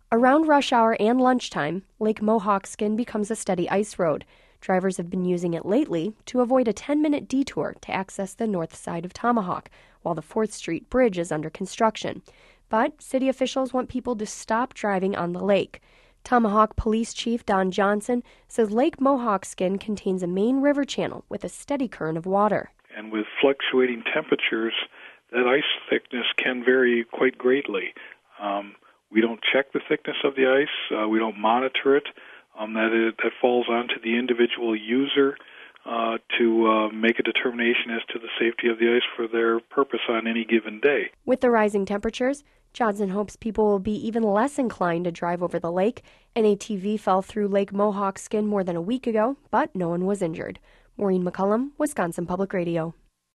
Around rush hour and lunchtime, Lake Mohawkskin becomes a steady ice road. Drivers have been using it lately to avoid a 10-minute detour to access the north side of Tomahawk, while the 4th Street Bridge is under construction. But city officials want people to stop driving on the lake. Tomahawk Police Chief Don Johnson says Lake Mohawkskin contains a main river channel with a steady current of water. And with fluctuating temperatures, that ice thickness can vary quite greatly. We don't check the thickness of the ice. We don't monitor it. That falls onto the individual user to make a determination as to the safety of the ice for their purpose on any given day. With the rising temperatures, Johnson hopes people will be even less inclined to drive over the lake. An ATV fell through Lake Mohawkskin more than a week ago, but no one was injured. Maureen McCullum, Wisconsin Public Radio.